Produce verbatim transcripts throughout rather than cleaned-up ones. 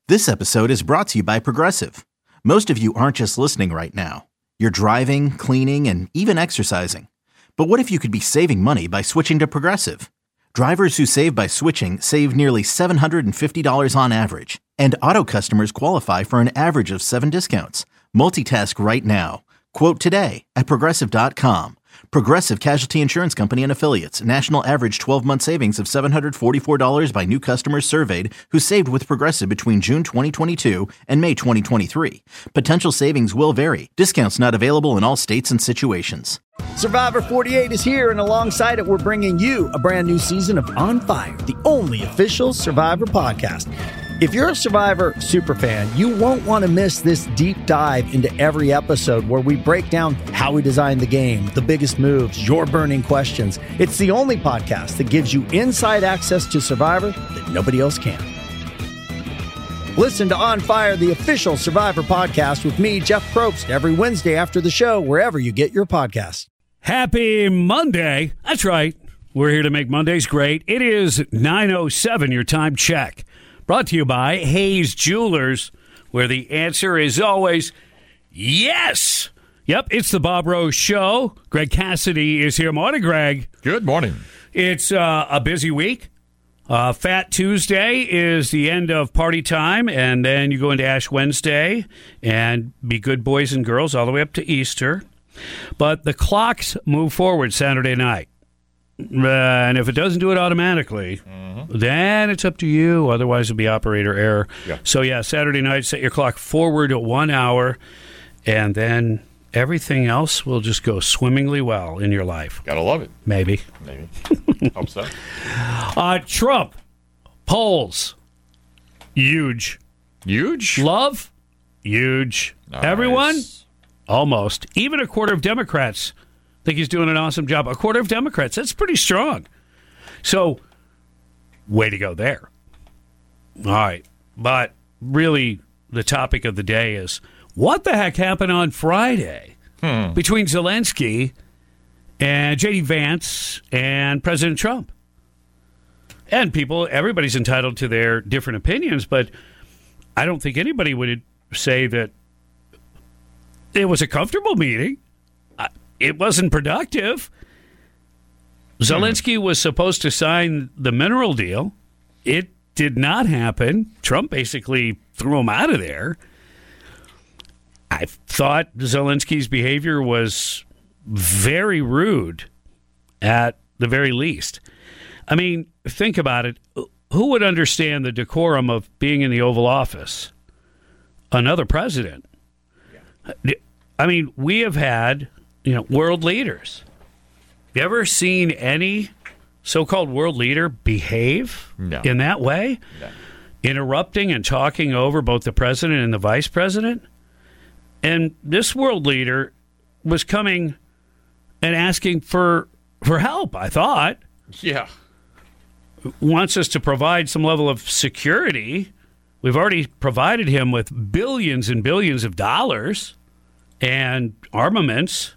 This episode is brought to you by Progressive. Most of you aren't just listening right now. You're driving, cleaning, and even exercising. But what if you could be saving money by switching to Progressive? Drivers who save by switching save nearly seven hundred fifty dollars on average. And auto customers qualify for an average of seven discounts. Multitask right now. Quote today at Progressive dot com. Progressive Casualty Insurance Company and Affiliates. National average twelve-month savings of seven hundred forty-four dollars by new customers surveyed who saved with Progressive between June twenty twenty-two and May twenty twenty-three. Potential savings will vary. Discounts not available in all states and situations. Survivor forty-eight is here, and alongside it, we're bringing you a brand new season of On Fire, the only official Survivor podcast. If you're a Survivor superfan, you won't want to miss this deep dive into every episode where we break down how we designed the game, the biggest moves, your burning questions. It's the only podcast that gives you inside access to Survivor that nobody else can. Listen to On Fire, the official Survivor podcast with me, Jeff Probst, every Wednesday after the show, wherever you get your podcasts. Happy Monday. That's right. We're here to make Mondays great. It is nine oh seven, your time check. Brought to you by Hayes Jewelers, where the answer is always yes. Yep, it's the Bob Rose Show. Greg Cassidy is here. Morning, Greg. Good morning. It's uh, a busy week. Uh, Fat Tuesday is the end of party time, and then you go into Ash Wednesday and be good boys and girls all the way up to Easter. But the clocks move forward Saturday night. Uh, and if it doesn't do it automatically, mm-hmm. then it's up to you. Otherwise, it'll be operator error. Yeah. So, yeah, Saturday night, set your clock forward to one hour, and then everything else will just go swimmingly well in your life. Gotta love it. Maybe. Maybe. Hope so. Uh, Trump, polls, huge. Huge? Love, huge. Nice. Everyone, almost. Even a quarter of Democrats think he's doing an awesome job. A quarter of Democrats. That's pretty strong. So, way to go there. All right. But really, the topic of the day is, what the heck happened on Friday hmm. between Zelensky and J D Vance and President Trump? And people, everybody's entitled to their different opinions, but I don't think anybody would say that it was a comfortable meeting. It wasn't productive. Zelensky was supposed to sign the mineral deal. It did not happen. Trump basically threw him out of there. I thought Zelensky's behavior was very rude at the very least. I mean, think about it. Who would understand the decorum of being in the Oval Office? Another president. Yeah. I mean, we have had... You know, world leaders. You ever seen any so-called world leader behave no. in that way? No. Interrupting and talking over both the president and the vice president? And this world leader was coming and asking for for help, I thought. Yeah. Wants us to provide some level of security. We've already provided him with billions and billions of dollars and armaments.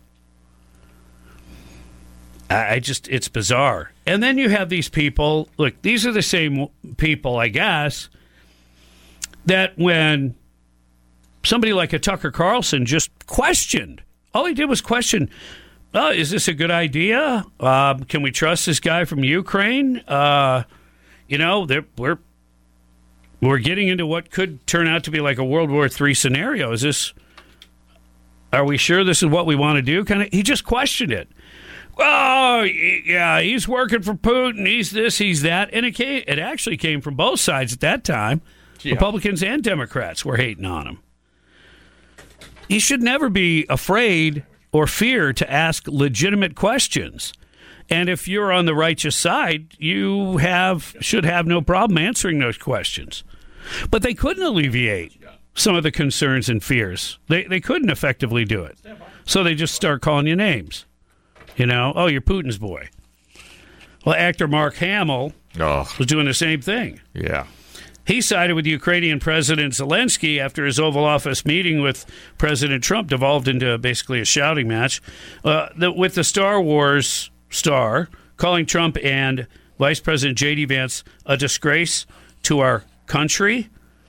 I just, it's bizarre. And then you have these people, look, these are the same people, I guess, that when somebody like a Tucker Carlson just questioned, all he did was question, oh, is this a good idea? Uh, can we trust this guy from Ukraine? Uh, you know, we're, we're getting into what could turn out to be like a World War Three scenario. Is this, are we sure this is what we want to do? Kind of, he just questioned it. Oh, yeah, he's working for Putin. He's this, he's that. And it came, it actually came from both sides at that time. Yeah. Republicans and Democrats were hating on him. He should never be afraid or fear to ask legitimate questions. And if you're on the righteous side, you have should have no problem answering those questions. But they couldn't alleviate some of the concerns and fears. They, they couldn't effectively do it. So they just start calling you names. You know, oh, you're Putin's boy. Well, actor Mark Hamill oh. was doing the same thing. Yeah. He sided with Ukrainian President Zelensky after his Oval Office meeting with President Trump devolved into basically a shouting match uh, the, with the Star Wars star, calling Trump and Vice President J D Vance a disgrace to our country.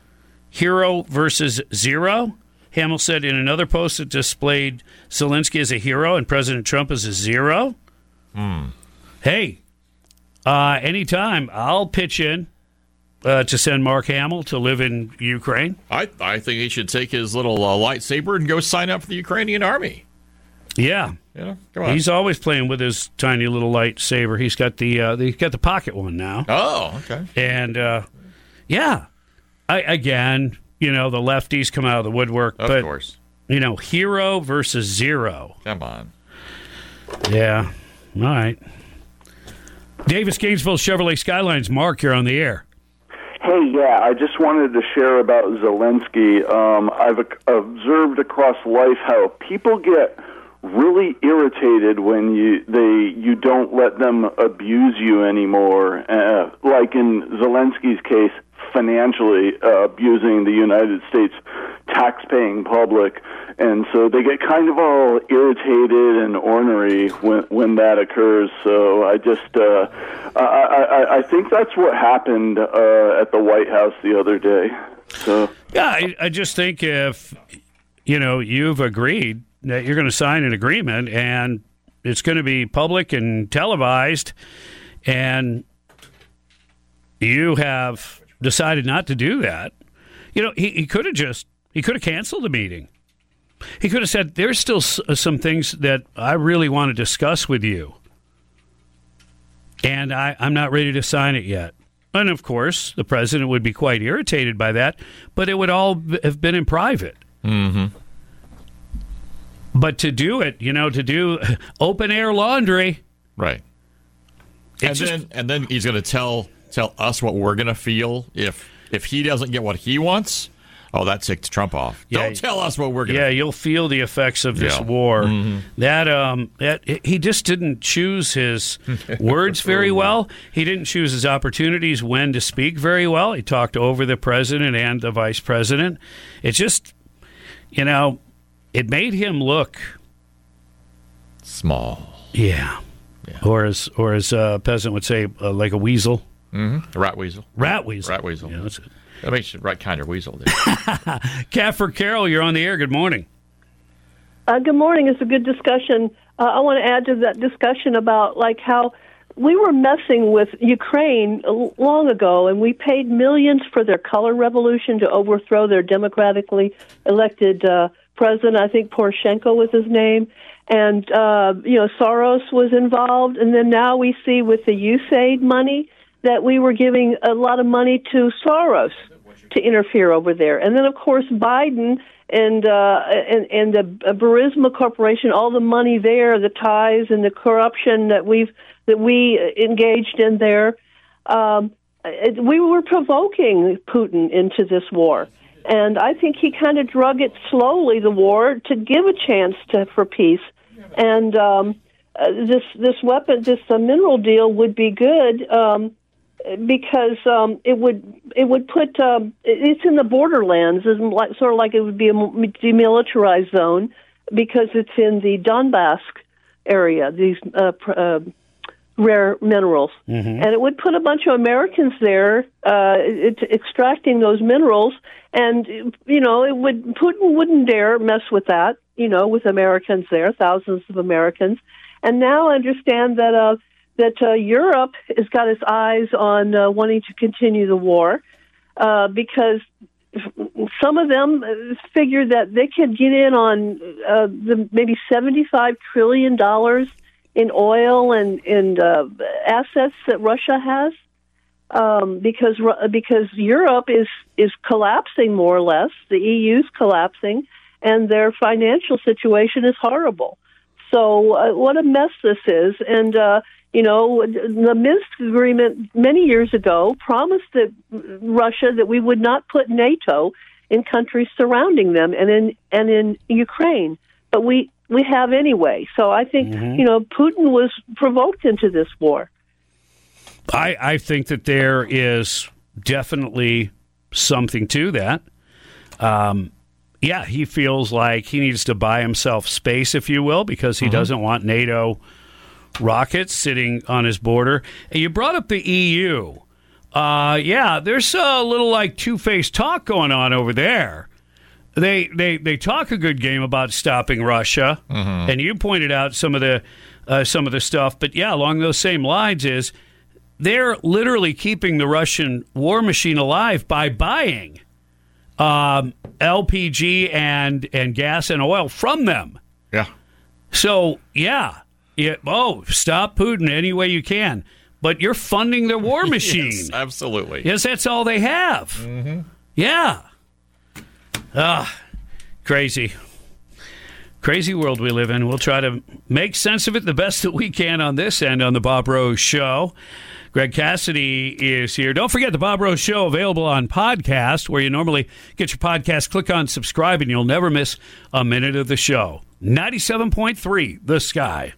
hero versus zero. Hamill said in another post that displayed Zelensky as a hero and President Trump as a zero. Hmm. Hey, uh, anytime I'll pitch in uh, to send Mark Hamill to live in Ukraine. I I think he should take his little uh, lightsaber and go sign up for the Ukrainian army. Yeah, You know, come on. he's always playing with his tiny little lightsaber. He's got the uh, he's got the pocket one now. Oh, okay. And uh, yeah, I, again, you know, the lefties come out of the woodwork. Of but, course. You know, hero versus zero. Come on. Yeah. All right. Davis Gainesville Chevrolet Skylines. Mark, you're on the air. Hey, yeah, I just wanted to share about Zelensky. Um, I've observed across life how people get really irritated when you they you don't let them abuse you anymore. Uh, like in Zelensky's case, financially uh, abusing the United States tax-paying public, and so they get kind of all irritated and ornery when when that occurs. So I just uh, I, I I think that's what happened uh, at the White House the other day. So Yeah, I, I just think if, you know, you've agreed that you're going to sign an agreement and it's going to be public and televised, and you have decided not to do that, you know, he, he could have just, he could have canceled the meeting. He could have said, there's still s- some things that I really want to discuss with you, and I, I'm not ready to sign it yet. And, of course, the president would be quite irritated by that, but it would all b- have been in private. Mm-hmm. But to do it, you know, to do open-air laundry. Right. And It's just- then and then he's going to tell tell us what we're going to feel if if he doesn't get what he wants. Oh, that ticks Trump off. Yeah. Don't tell us what we're going to Yeah, you'll feel the effects of this Yeah. war. Mm-hmm. That um, that he just didn't choose his words very well. He didn't choose his opportunities when to speak very well. He talked over the president and the vice president. It just, you know, it made him look small. yeah, Yeah. or as or as uh, peasant would say, uh, like a weasel, Mm-hmm. Rat weasel. rat weasel, Rat weasel. Yeah, that's it. That makes you the right kind of weasel. There. Catford Carroll, you're on the air. Good morning. Uh, good morning. It's a good discussion. Uh, I want to add to that discussion about like how we were messing with Ukraine long ago, and we paid millions for their color revolution to overthrow their democratically elected uh, president. I think Poroshenko was his name. And, uh, you know, Soros was involved. And then now we see with the U S A I D money that we were giving a lot of money to Soros to interfere over there. And then, of course, Biden and uh, and, and the Burisma Corporation, all the money there, the ties and the corruption that we've that we engaged in there. Um, it, we were provoking Putin into this war. And I think he kind of drug it slowly, the war, to give a chance to for peace. And um, uh, this this weapon, this uh, mineral deal would be good um, because um, it would it would put um, it's in the borderlands, it's like, sort of like it would be a demilitarized zone because it's in the Donbass area. These uh, pr- uh, rare minerals, mm-hmm. and it would put a bunch of Americans there uh, it, extracting those minerals. And you know, it would Putin wouldn't dare mess with that. You know, with Americans there, thousands of Americans. And now I understand that uh, that uh, Europe has got its eyes on uh, wanting to continue the war uh, because some of them figure that they could get in on uh, the maybe seventy-five trillion dollars in oil and, and uh, assets that Russia has. Um, because because Europe is, is collapsing more or less, the E U's collapsing, and their financial situation is horrible. So uh, what a mess this is. And, uh, you know, the Minsk agreement many years ago promised that Russia that we would not put NATO in countries surrounding them and in and in Ukraine. But we, we have anyway. So I think, mm-hmm. you know, Putin was provoked into this war. I, I think that there is definitely something to that. Um, yeah, he feels like he needs to buy himself space, if you will, because he mm-hmm. doesn't want NATO rockets sitting on his border. And you brought up the E U. Uh, yeah, there's a little like two-faced talk going on over there. They they they talk a good game about stopping Russia, mm-hmm. and you pointed out some of the uh, some of the stuff. But yeah, along those same lines is they're literally keeping the Russian war machine alive by buying um, L P G and and gas and oil from them. Yeah. So yeah, yeah. Oh, stop Putin any way you can. But you're funding their war machine. Yes, absolutely. Yes, that's all they have. Mm-hmm. Yeah. Ah, crazy. Crazy world we live in. We'll try to make sense of it the best that we can on this end on the Bob Rose Show. Greg Cassidy is here. Don't forget the Bob Rose Show available on podcast, where you normally get your podcast. Click on subscribe, and you'll never miss a minute of the show. ninety-seven point three, The Sky.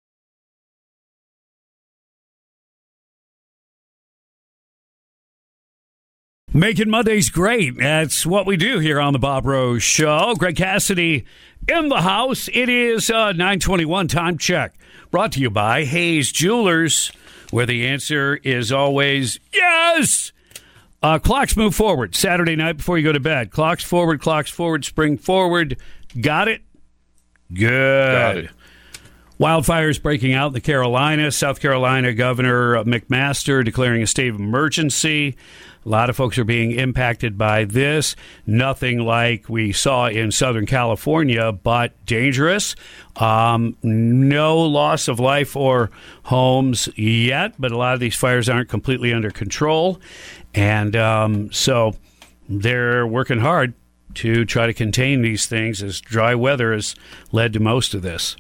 Making Mondays great. That's what we do here on the Bob Rose Show. Greg Cassidy in the house. It is uh, nine twenty-one time check. Brought to you by Hayes Jewelers, where the answer is always yes. Uh, clocks move forward Saturday night before you go to bed. Clocks forward, clocks forward, spring forward. Got it? Good. Got it. Wildfires breaking out in the Carolinas. South Carolina Governor McMaster declaring a state of emergency. A lot of folks are being impacted by this. Nothing like we saw in Southern California, but dangerous. Um, no loss of life or homes yet, but a lot of these fires aren't completely under control. And um, so they're working hard to try to contain these things, as dry weather has led to most of this.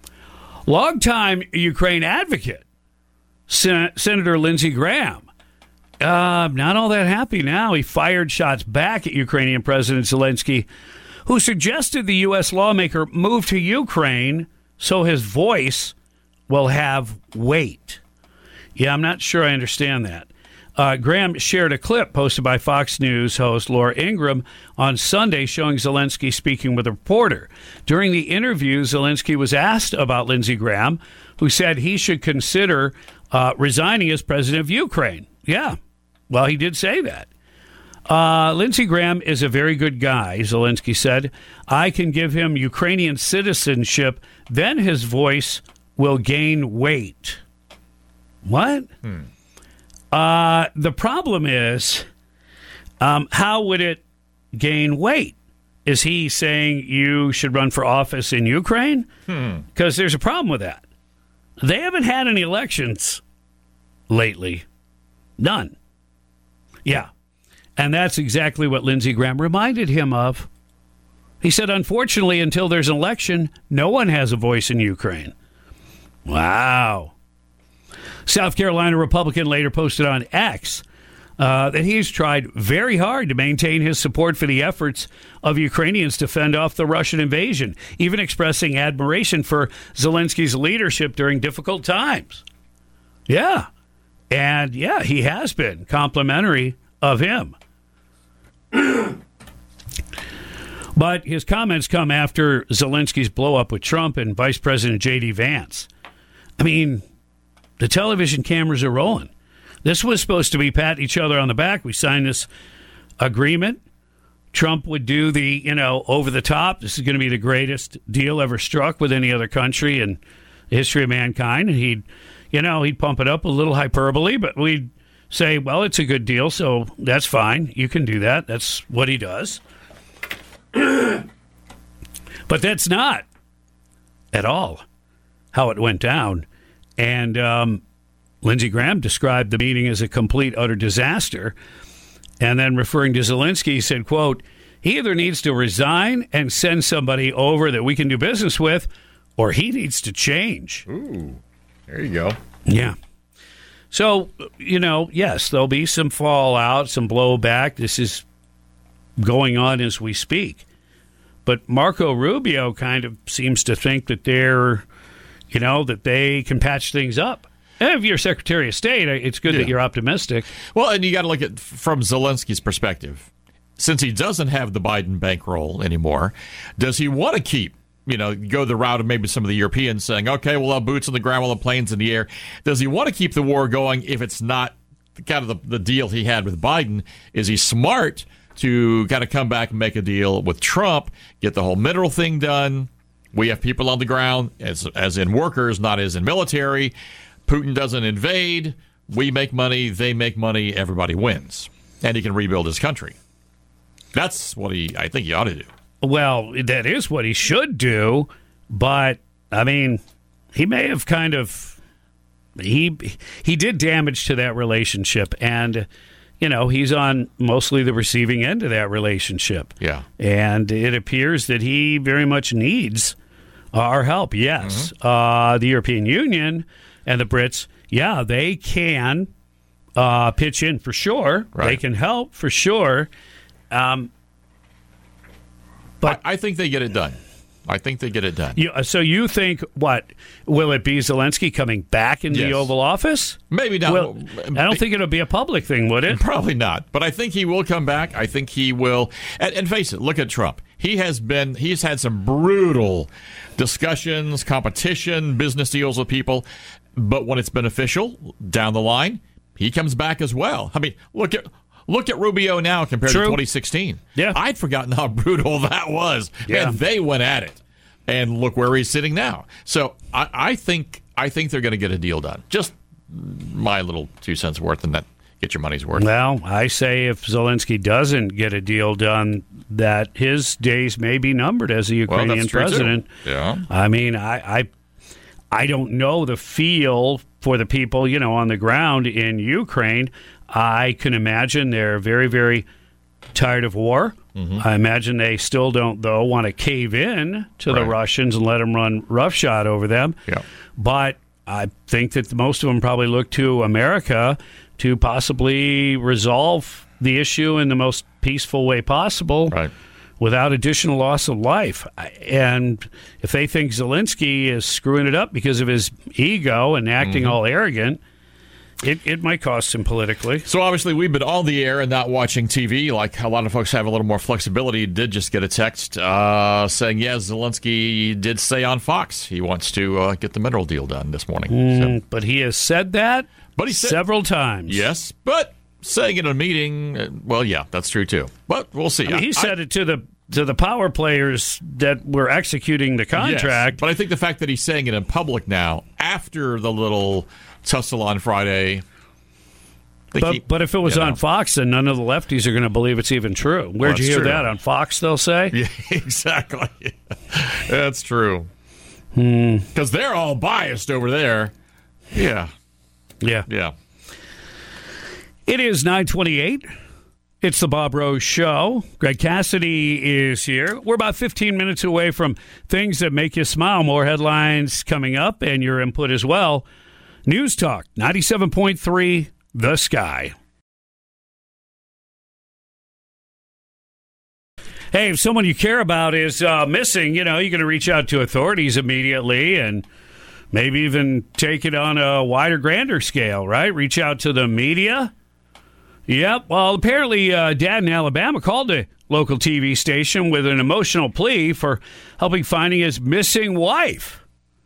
Longtime Ukraine advocate, Sen- Senator Lindsey Graham, Uh, not all that happy now. He fired shots back at Ukrainian President Zelensky, who suggested the U S lawmaker move to Ukraine so his voice will have weight. Yeah, I'm not sure I understand that. Uh, Graham shared a clip posted by Fox News host Laura Ingraham on Sunday showing Zelensky speaking with a reporter. During the interview, Zelensky was asked about Lindsey Graham, who said he should consider uh, resigning as president of Ukraine. Yeah. Well, he did say that. Uh, Lindsey Graham is a very good guy, Zelensky said. I can give him Ukrainian citizenship, then his voice will gain weight. What? Hmm. Uh, the problem is, um, how would it gain weight? Is he saying you should run for office in Ukraine? Because hmm. there's a problem with that. They haven't had any elections lately. None. Yeah. And that's exactly what Lindsey Graham reminded him of. He said, unfortunately, until there's an election, no one has a voice in Ukraine. Wow. South Carolina Republican later posted on X uh, that he's tried very hard to maintain his support for the efforts of Ukrainians to fend off the Russian invasion, even expressing admiration for Zelensky's leadership during difficult times. Yeah. And, yeah, he has been complimentary of him. But his comments come after Zelensky's blow-up with Trump and Vice President J D. Vance. I mean, the television cameras are rolling. This was supposed to be pat each other on the back. We signed this agreement. Trump would do the, you know, over the top. This is going to be the greatest deal ever struck with any other country in the history of mankind. And he'd, you know, he'd pump it up a little hyperbole, but we'd say, well, it's a good deal, so that's fine. You can do that. That's what he does. But that's not at all how it went down. And um, Lindsey Graham described the meeting as a complete, utter disaster. And then referring to Zelensky, he said, quote, he either needs to resign and send somebody over that we can do business with, or he needs to change. Ooh, there you go. Yeah. So, you know, yes, there'll be some fallout, some blowback. This is going on as we speak. But Marco Rubio kind of seems to think that they're, you know, that they can patch things up. And if you're Secretary of State, it's good yeah. that you're optimistic. Well, and you got to look at from Zelensky's perspective. Since he doesn't have the Biden bankroll anymore, does he want to keep, you know, go the route of maybe some of the Europeans saying, okay, we'll have boots on the ground, we'll have planes in the air. Does he want to keep the war going if it's not kind of the, the deal he had with Biden. Is he smart to kind of come back and make a deal with Trump, get the whole mineral thing done? We have people on the ground, as as in workers, not as in military. Putin doesn't invade. We make money. They make money. Everybody wins. And he can rebuild his country. That's what he, I think he ought to do. Well, that is what he should do. But, I mean, he may have kind of, he he did damage to that relationship. And, you know, he's on mostly the receiving end of that relationship. Yeah. And it appears that he very much needs our help. Yes. Mm-hmm. Uh, the European Union and the Brits, yeah, they can uh, pitch in for sure. Right. They can help for sure. Um, but I, I think they get it done. I think they get it done. You, so you think, what, will it be Zelensky coming back in Yes. the Oval Office? Maybe not. Well, I don't think it'll be a public thing, would it? Probably not. But I think he will come back. I think he will. And, and face it, look at Trump. He has been, he's had some brutal discussions, competition, business deals with people. But when it's beneficial down the line, he comes back as well. I mean, look at look at Rubio now compared True. to twenty sixteen. Yeah. I'd forgotten how brutal that was. Yeah. Man, they went at it. And look where he's sitting now. So I, I think I think they're going to get a deal done. Just my little two cents worth, and that get your money's worth. Well, I say if Zelensky doesn't get a deal done, that his days may be numbered as a Ukrainian well, that's true president. Too. Yeah. I mean, I, I I don't know the feel for the people, you know, on the ground in Ukraine. I can imagine they're very, very tired of war. Mm-hmm. I imagine they still don't, though, want to cave in to right. the Russians and let them run roughshod over them. Yeah. But I think that most of them probably look to America to possibly resolve the issue in the most peaceful way possible. Right. Without additional loss of life. And if they think Zelensky is screwing it up because of his ego and acting mm-hmm. all arrogant, it, it might cost him politically. So obviously we've been on the air and not watching T V. Like a lot of folks have a little more flexibility. Did just get a text uh, saying, yeah, Zelensky did say on Fox he wants to uh, get the mineral deal done this morning. Mm, so. But he has said that but he said, several times. Yes, but saying it in a meeting, uh, well, yeah, that's true too. But we'll see. I mean, he I, said I, it to the to the power players that were executing the contract. Yes, but I think the fact that he's saying it in public now, after the little tussle on Friday. But, he, but if it was you on know. Fox, then none of the lefties are going to believe it's even true. Where'd well, you hear true. that? On Fox, they'll say? Yeah, exactly. That's true. Because hmm. they're all biased over there. Yeah. Yeah. Yeah. It is nine twenty-eight. It's the Bob Rose Show. Greg Cassidy is here. We're about fifteen minutes away from things that make you smile. More headlines coming up and your input as well. News Talk, ninety-seven point three, The Sky. Hey, if someone you care about is uh, missing, you know, you're going to reach out to authorities immediately and maybe even take it on a wider, grander scale, right? Reach out to the media. Yep. Well, apparently, uh, Dad in Alabama called a local T V station with an emotional plea for helping finding his missing wife.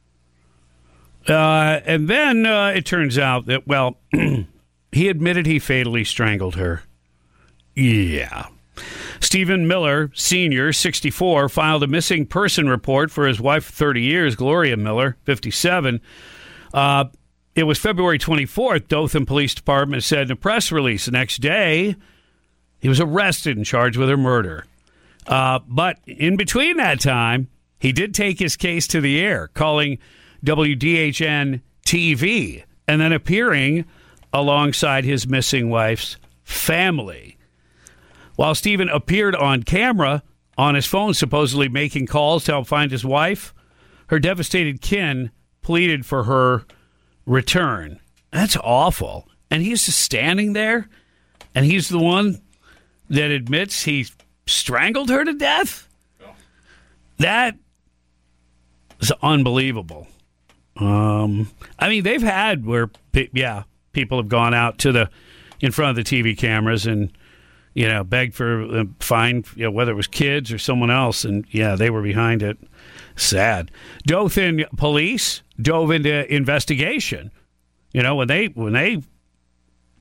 Uh, and then uh, it turns out that, well, he admitted he fatally strangled her. Yeah. Stephen Miller, Senior, sixty-four, filed a missing person report for his wife of thirty years, Gloria Miller, fifty-seven. Uh, it was February twenty-fourth, Dothan Police Department said in a press release. The next day, he was arrested and charged with her murder. Uh, but in between that time, he did take his case to the air, calling W D H N T V and then appearing alongside his missing wife's family. While Stephen appeared on camera on his phone, supposedly making calls to help find his wife, her devastated kin pleaded for her return. That's awful. And he's just standing there, and he's the one that admits he strangled her to death? That is unbelievable. Um, I mean, they've had where, yeah, people have gone out to the in front of the T V cameras and, you know, begged for a fine, you know, whether it was kids or someone else, and yeah, they were behind it. Sad. Dothan police dove into investigation. You know, when they when they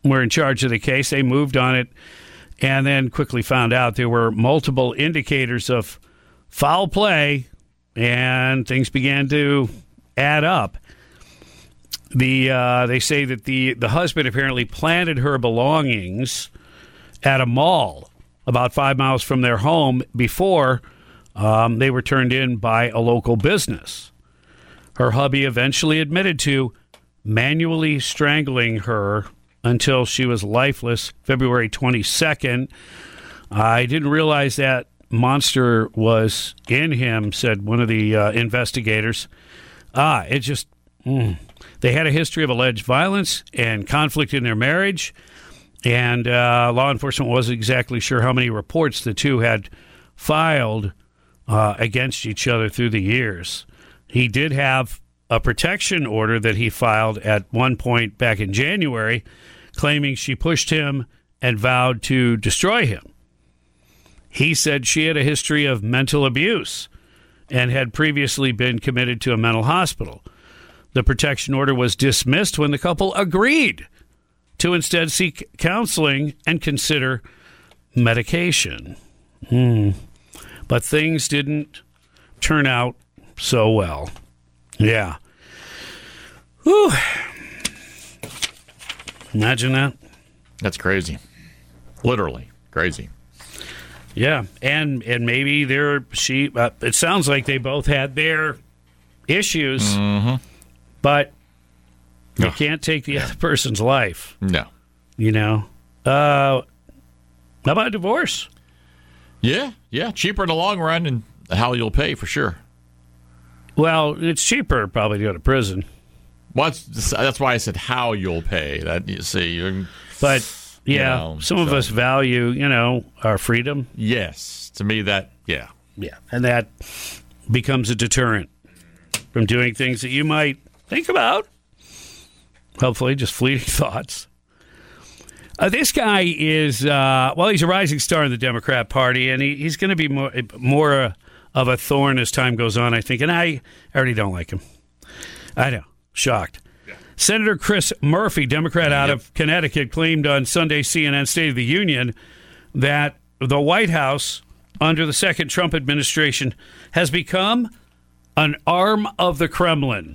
were in charge of the case. They moved on it and then quickly found out there were multiple indicators of foul play, and things began to add up. The uh, they say that the, the husband apparently planted her belongings at a mall about five miles from their home before um, they were turned in by a local business. Her hubby eventually admitted to manually strangling her until she was lifeless February twenty-second. I didn't realize that monster was in him, said one of the uh, investigators. Ah, it just... Mm. They had a history of alleged violence and conflict in their marriage, and uh, law enforcement wasn't exactly sure how many reports the two had filed uh, against each other through the years. He did have a protection order that he filed at one point back in January, claiming she pushed him and vowed to destroy him. He said she had a history of mental abuse and had previously been committed to a mental hospital. The protection order was dismissed when the couple agreed to instead seek counseling and consider medication. Hmm. But things didn't turn out so well. Yeah. Whew. Imagine that. That's crazy. Literally crazy. Yeah, and and maybe they're she. Uh, it sounds like they both had their issues. Mm-hmm. But you Ugh. can't take the other person's life. No. You know? Uh, how about a divorce? Yeah, yeah. Cheaper in the long run, and how you'll pay for sure. Well, it's cheaper probably to go to prison. Well, that's, that's why I said how you'll pay. That you see. You're, But, yeah, you know, some of so. us value, you know, our freedom. Yes. To me, that, yeah. Yeah. And that becomes a deterrent from doing things that you might think about. Hopefully, just fleeting thoughts. Uh, this guy is, uh, well, he's a rising star in the Democrat Party, and he, he's going to be more, more uh, of a thorn as time goes on, I think. And I already don't like him. I know. Shocked. Yeah. Senator Chris Murphy, Democrat out yep. of Connecticut, claimed on Sunday's C N N State of the Union that the White House, under the second Trump administration, has become an arm of the Kremlin.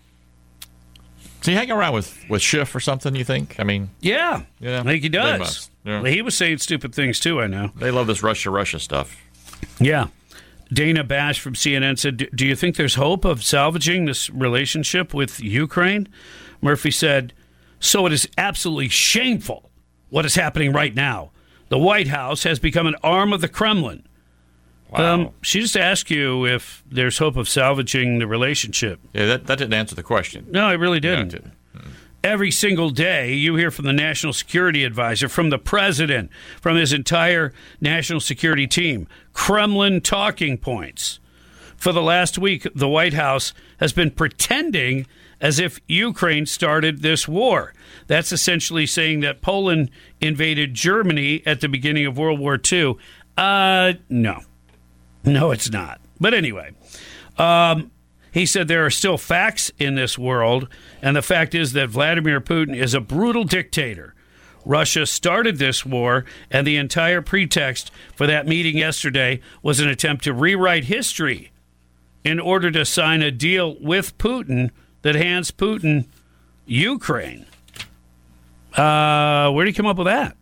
Does he hang around with, with Schiff or something, you think? I mean... Yeah, yeah I think he does. Must, yeah. Well, he was saying stupid things, too, I know. They love this Russia-Russia stuff. Yeah. Dana Bash from C N N said, do you think there's hope of salvaging this relationship with Ukraine? Murphy said, so it is absolutely shameful what is happening right now. The White House has become an arm of the Kremlin. Wow. Um, she just asked you if there's hope of salvaging the relationship. Yeah, that, that didn't answer the question. No, it really didn't. No, it didn't. Mm-hmm. Every single day, you hear from the National Security Advisor, from the president, from his entire national security team, Kremlin talking points. For the last week, the White House has been pretending as if Ukraine started this war. That's essentially saying that Poland invaded Germany at the beginning of World War Two. Uh, no. No, it's not. But anyway, um, he said there are still facts in this world, and the fact is that Vladimir Putin is a brutal dictator. Russia started this war, and the entire pretext for that meeting yesterday was an attempt to rewrite history in order to sign a deal with Putin that hands Putin Ukraine. Uh, where did he come up with that?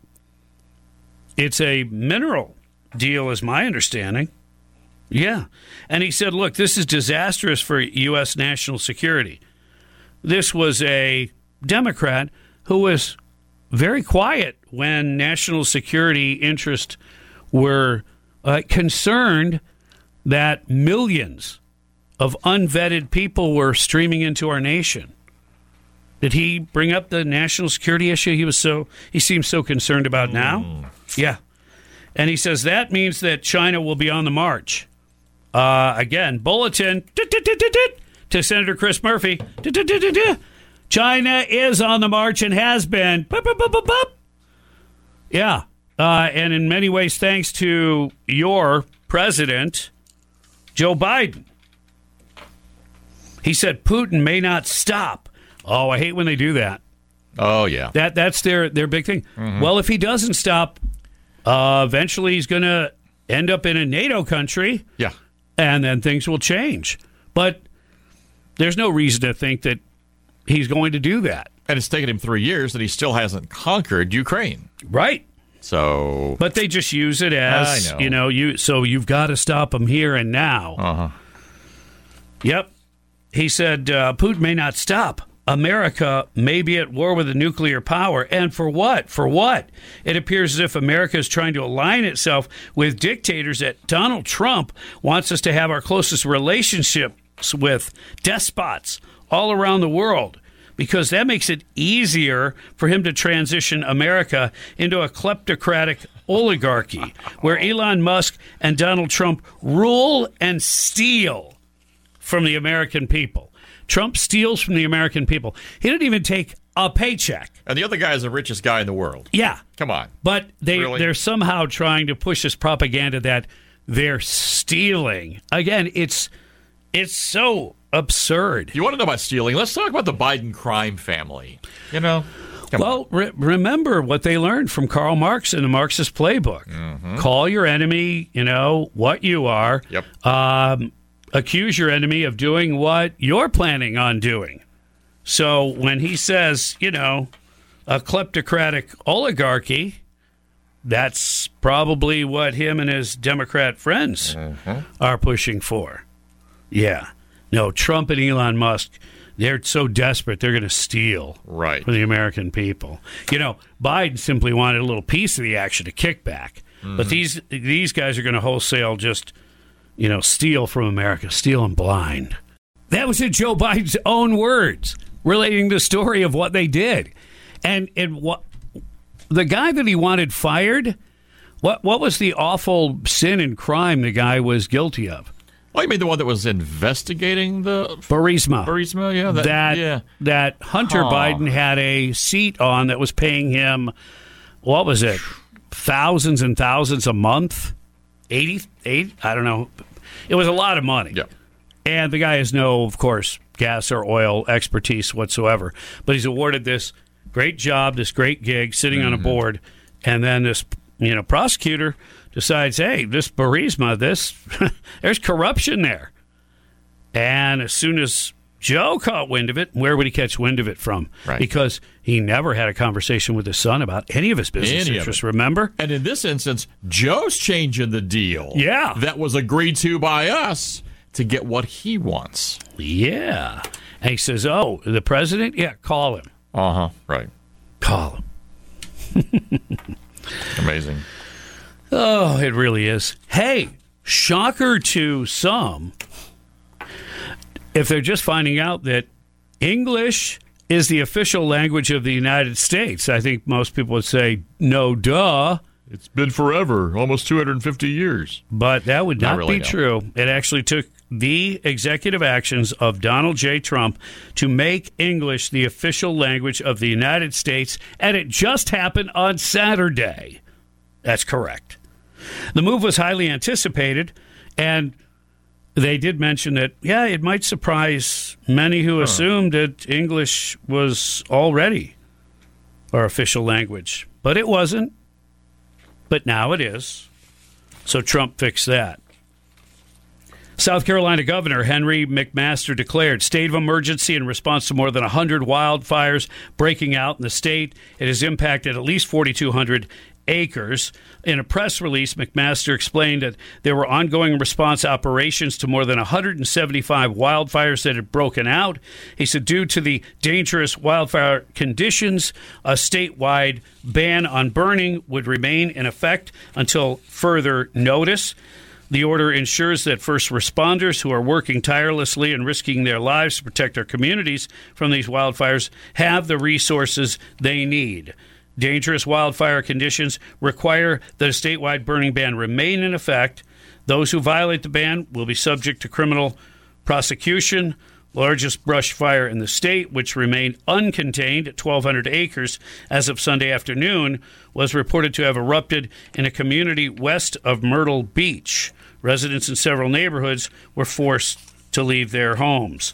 It's a mineral deal, is my understanding. Yeah. And he said, look, this is disastrous for U S national security. This was a Democrat who was very quiet when national security interests were uh, concerned that millions of unvetted people were streaming into our nation. Did he bring up the national security issue he was so he seems so concerned about now? Mm. Yeah. And he says that means that China will be on the march. Uh, again, bulletin to Senator Chris Murphy. China is on the march and has been. Yeah. Uh, and in many ways, thanks to your president, Joe Biden. He said Putin may not stop. Oh, I hate when they do that. Oh, yeah. That That's their, their big thing. Mm-hmm. Well, if he doesn't stop, uh, eventually he's going to end up in a NATO country. Yeah. And then things will change. But there's no reason to think that he's going to do that. And it's taken him three years and he still hasn't conquered Ukraine. Right. So, but they just use it as, I know. you know, you so you've got to stop him here and now. Uh-huh. Yep. He said uh, Putin may not stop. America may be at war with a nuclear power. And for what? For what? It appears as if America is trying to align itself with dictators that Donald Trump wants us to have our closest relationships with, despots all around the world, because that makes it easier for him to transition America into a kleptocratic oligarchy where Elon Musk and Donald Trump rule and steal from the American people. Trump steals from the American people. He didn't even take a paycheck. And the other guy is the richest guy in the world. Yeah. Come on. But they, Really? they're somehow trying to push this propaganda that they're stealing. Again, it's it's so absurd. You want to know about stealing? Let's talk about the Biden crime family. You know? Come Well, re- remember what they learned from Karl Marx in the Marxist playbook. Mm-hmm. Call your enemy, you know, what you are. Yep. Um, accuse your enemy of doing what you're planning on doing. So when he says, you know, a kleptocratic oligarchy, that's probably what him and his Democrat friends Mm-hmm. are pushing for. Yeah. No, Trump and Elon Musk, they're so desperate they're going to steal Right. from the American people. You know, Biden simply wanted a little piece of the action, a kickback. Mm-hmm. But these these guys are going to wholesale just, you know, steal from America, steal them blind. That was in Joe Biden's own words, relating the story of what they did. And and what the guy that he wanted fired, what what was the awful sin and crime the guy was guilty of? Oh, you mean the one that was investigating the Burisma. Burisma? Yeah. That, that yeah. that Hunter Huh. Biden had a seat on that was paying him, what was it, thousands and thousands a month? eighty, eighty I don't know. It was a lot of money. Yeah. And the guy has no, of course, gas or oil expertise whatsoever. But he's awarded this great job, this great gig, sitting mm-hmm. on a board, and then this, you know, prosecutor decides, hey, this Burisma, this, there's corruption there. And as soon as Joe caught wind of it, where would he catch wind of it from? Right. Because he never had a conversation with his son about any of his business Any of interests, it. remember? And in this instance, Joe's changing the deal. Yeah. That was agreed to by us to get what he wants. Yeah. And he says, oh, the president? Yeah, call him. Uh-huh. Right. Call him. Amazing. Oh, it really is. Hey, shocker to some, if they're just finding out that English is the official language of the United States. I think most people would say, no, duh. It's been forever, almost two hundred fifty years. But that would not, Not really, be no. true. It actually took the executive actions of Donald J. Trump to make English the official language of the United States, and it just happened on Saturday. That's correct. The move was highly anticipated, and they did mention that, yeah, it might surprise many who huh. assumed that English was already our official language. But it wasn't. But now it is. So Trump fixed that. South Carolina Governor Henry McMaster declared state of emergency in response to more than one hundred wildfires breaking out in the state. It has impacted at least forty-two hundred acres. In a press release, McMaster explained that there were ongoing response operations to more than one hundred seventy-five wildfires that had broken out. He said due to the dangerous wildfire conditions, a statewide ban on burning would remain in effect until further notice. The order ensures that first responders who are working tirelessly and risking their lives to protect our communities from these wildfires have the resources they need. Dangerous wildfire conditions require that a statewide burning ban remain in effect. Those who violate the ban will be subject to criminal prosecution. Largest brush fire in the state, which remained uncontained at twelve hundred acres as of Sunday afternoon, was reported to have erupted in a community west of Myrtle Beach. Residents in several neighborhoods were forced to leave their homes.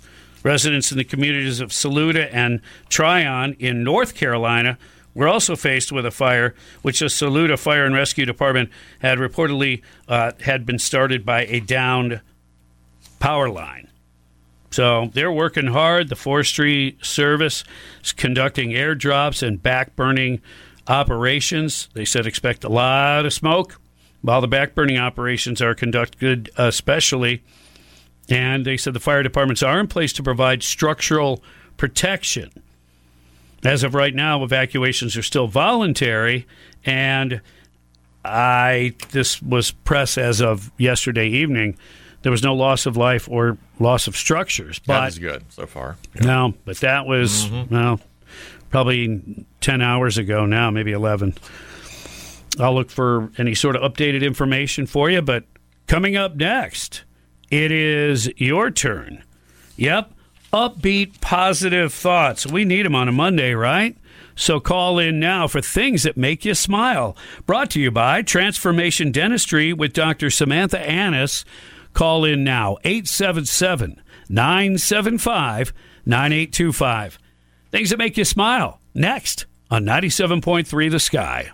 Residents in the communities of Saluda and Tryon in North Carolina were also faced with a fire, which the Saluda Fire and Rescue Department had reportedly uh, had been started by a downed power line. So they're working hard. The Forestry Service is conducting airdrops and backburning operations. They said expect a lot of smoke while the backburning operations are conducted, especially. And they said the fire departments are in place to provide structural protection. As of right now, evacuations are still voluntary, and I this was press as of yesterday evening. There was no loss of life or loss of structures. But, that is good so far. Yeah. No, but that was, mm-hmm. well, probably ten hours ago now, maybe eleven. I'll look for any sort of updated information for you, but coming up next, it is your turn. Yep, upbeat, positive thoughts. We need them on a Monday, right? So call in now for things that make you smile. Brought to you by Transformation Dentistry with Doctor Samantha Annis. Call in now, eight seven seven, nine seven five, nine eight two five. Things that make you smile. Next on ninety-seven point three The Sky.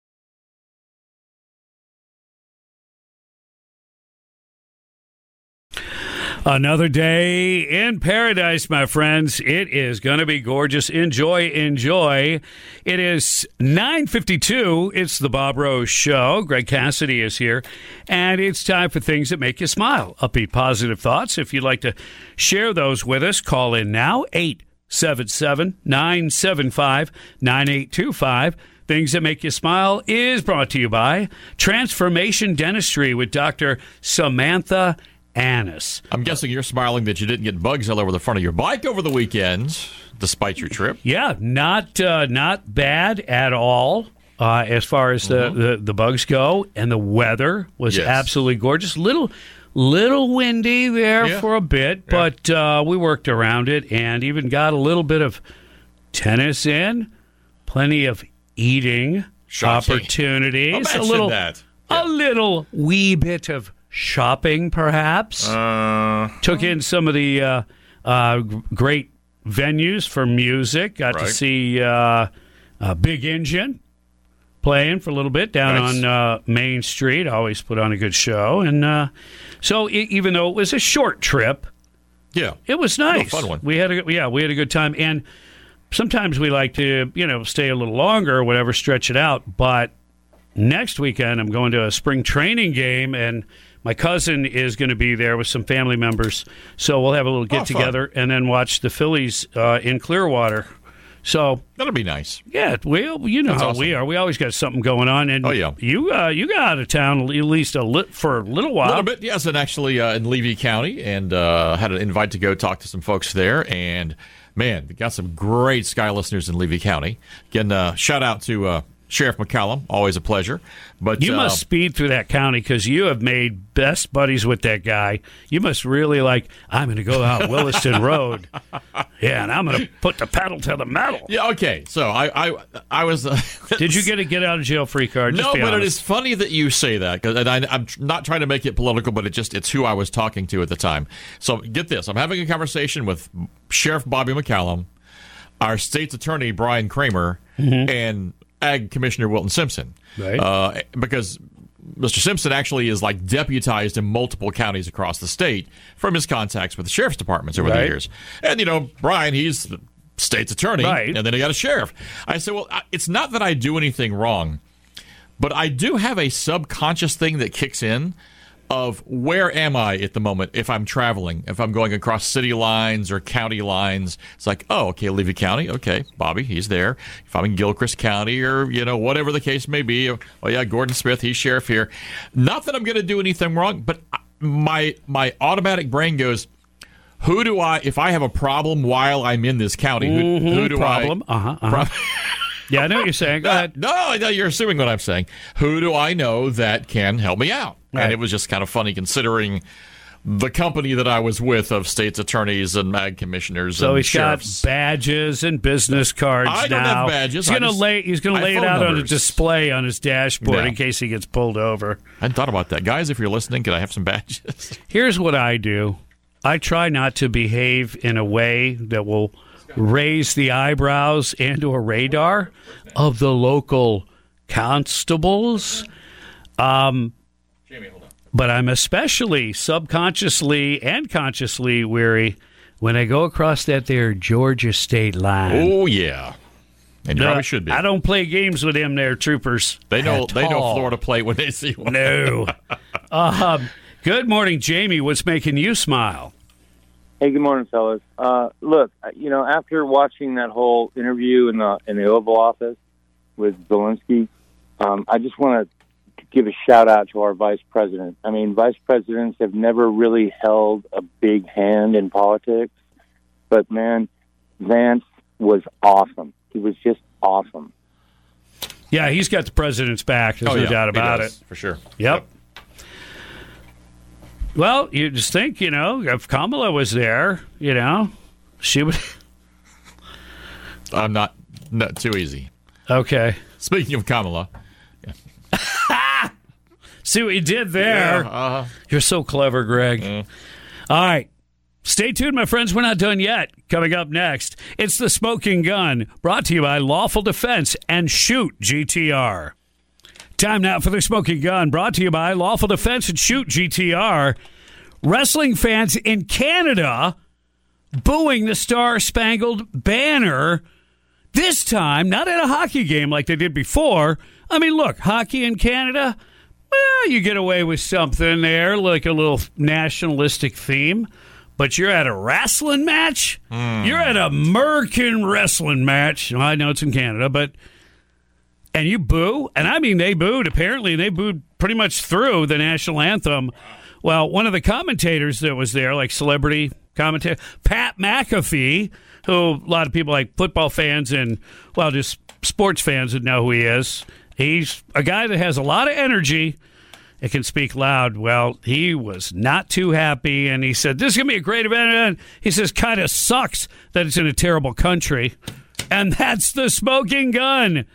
Another day in paradise, my friends. It is going to be gorgeous. Enjoy, enjoy. It is nine fifty-two. It's the Bob Rose Show. Greg Cassidy is here. And it's time for things that make you smile. Upbeat, positive thoughts. If you'd like to share those with us, call in now, eight seven seven, nine seven five, nine eight two five. Things that make you smile is brought to you by Transformation Dentistry with Doctor Samantha Annis. I'm guessing you're smiling that you didn't get bugs all over the front of your bike over the weekend, despite your trip. Yeah, not uh, not bad at all uh, as far as the, mm-hmm. the, the bugs go. And the weather was yes. absolutely gorgeous. Little little windy there yeah. for a bit, yeah. but uh, we worked around it and even got a little bit of tennis in. Plenty of eating Shocking. opportunities. Imagine a little, that. Yeah. A little wee bit of shopping, perhaps. Uh, Took in some of the uh, uh, great venues for music. Got right. to see uh, uh, Big Engine playing for a little bit down nice. on uh, Main Street. Always put on a good show. And uh, so it, even though it was a short trip, yeah, it was nice. A fun one. We had a, yeah, we had a good time. And sometimes we like to, you know, stay a little longer or whatever, stretch it out. But next weekend I'm going to a spring training game, and my cousin is going to be there with some family members, so we'll have a little get-together oh, and then watch the Phillies uh, in Clearwater. So that'll be nice. Yeah, we you know That's how awesome. we are. We always got something going on. And oh yeah, you uh, you got out of town at least a lit for a little while. A little bit, yes, and actually uh, in Levy County, and uh, had an invite to go talk to some folks there. And man, we got some great Sky listeners in Levy County. Again, uh, shout out to Uh, Sheriff McCallum, always a pleasure. But you uh, must speed through that county because you have made best buddies with that guy. You must really like, I'm going to go out Williston Road. Yeah, and I'm going to put the pedal to the metal. Yeah, okay. So I I, I was... Uh, Did you get a get-out-of-jail-free card? Just no, be but honest. it is funny that you say that. Cause, and I, I'm not trying to make it political, but it just it's who I was talking to at the time. So get this. I'm having a conversation with Sheriff Bobby McCallum, our state's attorney, Brian Kramer, mm-hmm. and Ag Commissioner Wilton Simpson, right? Uh, because Mister Simpson actually is like deputized in multiple counties across the state from his contacts with the sheriff's departments over right. the years. And, you know, Brian, he's the state's attorney, right. and then he got a sheriff. I said, well, it's not that I do anything wrong, but I do have a subconscious thing that kicks in of where am I at the moment if I'm traveling, if I'm going across city lines or county lines. It's like, oh, okay, Levy County, okay, Bobby, he's there. If I'm in Gilchrist County or, you know, whatever the case may be, oh, yeah, Gordon Smith, he's sheriff here. Not that I'm going to do anything wrong, but my my automatic brain goes, who do I, if I have a problem while I'm in this county, who, mm-hmm, who do problem. I... Uh-huh, uh-huh. Pro- yeah, I know what you're saying. Go ahead. No, no, you're assuming what I'm saying. Who do I know that can help me out? Right. And it was just kind of funny considering the company that I was with of states attorneys and ag commissioners. So and he's sheriffs. got badges and business cards I don't now. have badges. He's going to lay. He's going to lay it out numbers. on a display on his dashboard Yeah. in case he gets pulled over. I hadn't thought about that, guys. If you're listening, could I have some badges? Here's what I do. I try not to behave in a way that will raise the eyebrows and or radar of the local constables. Um, but I'm especially subconsciously and consciously weary when I go across that there Georgia state line. Oh, yeah. And you No, probably should be. I don't play games with them there, troopers. They know at they know all. Florida plate when they see one. No. um, good morning, Jamie. What's making you smile? Hey, good morning, fellas. Uh, look, you know, after watching that whole interview in the in the Oval Office with Zelensky, um, I just want to give a shout out to our vice president. I mean, vice presidents have never really held a big hand in politics, but man, Vance was awesome. He was just awesome. Yeah, he's got the president's back. There's Oh, no yeah, doubt he about does, it. for sure. Yep. Well, you just think, you know, if Kamala was there, you know, she would. I'm not, not too easy. Okay. Speaking of Kamala, See what you did there. Yeah, uh-huh. You're so clever, Greg. Mm. All right. Stay tuned, my friends. We're not done yet. Coming up next, it's The Smoking Gun, brought to you by Lawful Defense and Shoot G T R. Time now for The Smoking Gun, brought to you by Lawful Defense and Shoot G T R. Wrestling fans in Canada booing the Star-Spangled Banner, this time not in a hockey game like they did before. I mean, look, hockey in Canada, well, you get away with something there, like a little nationalistic theme. But you're at a wrestling match? Mm. You're at a American wrestling match. Well, I know it's in Canada, but... And you boo? And I mean, they booed. Apparently, they booed pretty much through the national anthem. Well, one of the commentators that was there, like celebrity commentator, Pat McAfee, who a lot of people like football fans and, well, just sports fans would know who he is. He's a guy that has a lot of energy and can speak loud. Well, he was not too happy, and he said, this is going to be a great event. And he says, kind of sucks that it's in a terrible country. And that's The Smoking Gun.